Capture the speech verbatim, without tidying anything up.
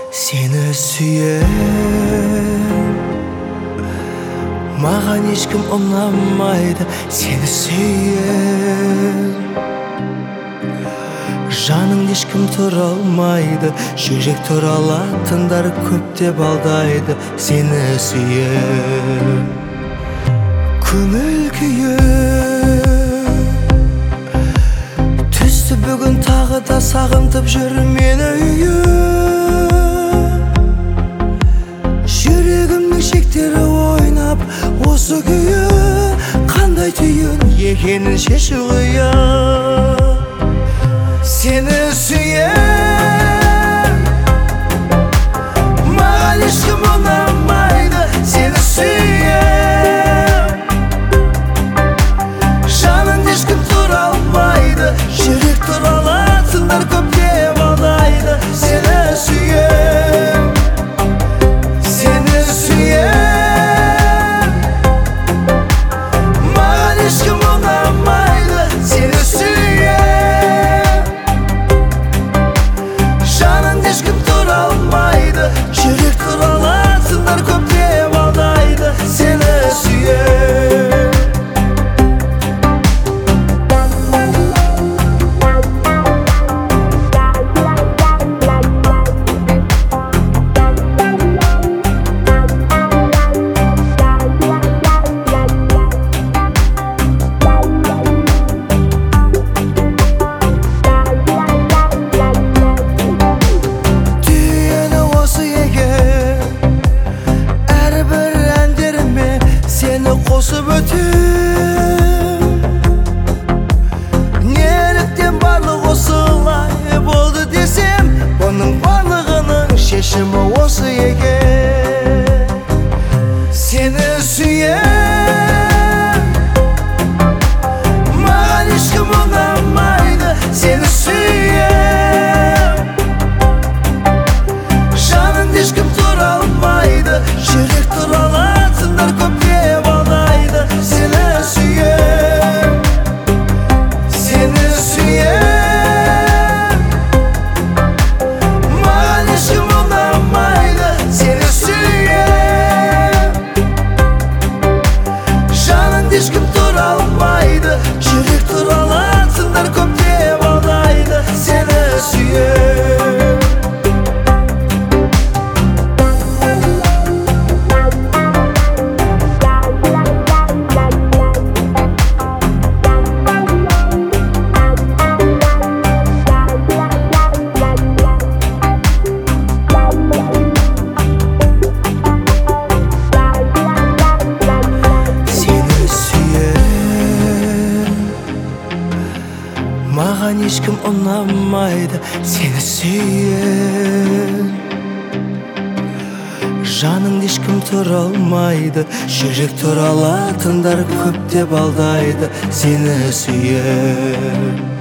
Seni süyen Mağan ешкім ұнамайды Seni süyen Жаның ешкім тұра алмайды Жүрек тұра алатындар көп деп алдайды Seni süyen Көңіл күйі Түсті бүгін тағы да сағынтып жүр мені үйі Жүрегімнің шектері ойнап осы күйі Қандай түйін екенін шешу қиын Seni süyen Mağan ешкім ұнамайды Seni süyen Жаның ешкім тұра алмайды Жүрек тұра алатындар көп деп алдайды Seni süyen Seni süyen Mağan ешкім ұнамайды Seni süyen Жаның ешкім тұра алмайды Жүрек тұра алатындар көп деп алдайды Seni süyen Қосып өтем Неліктен барлық осылай болды десем Бұның барлығының шешімі осы екен Seni süyen Маған ешкім ұнамайды Seni süyen Жаның ешкім тұра алмайды Жүрек тұра алатындар көп деп алдайды Seni süyen Seni süyen Mağan ешкім ұнамайды Seni süyen Жаның ешкім тұра алмайды Жүрек тұра алатындар көп деп алдайды Seni süyen Маған ешкім ұнамайды Seni süyen Жаның ешкім тұра алмайды Жүрек тұра алатындар көп деп алдайды Seni süyen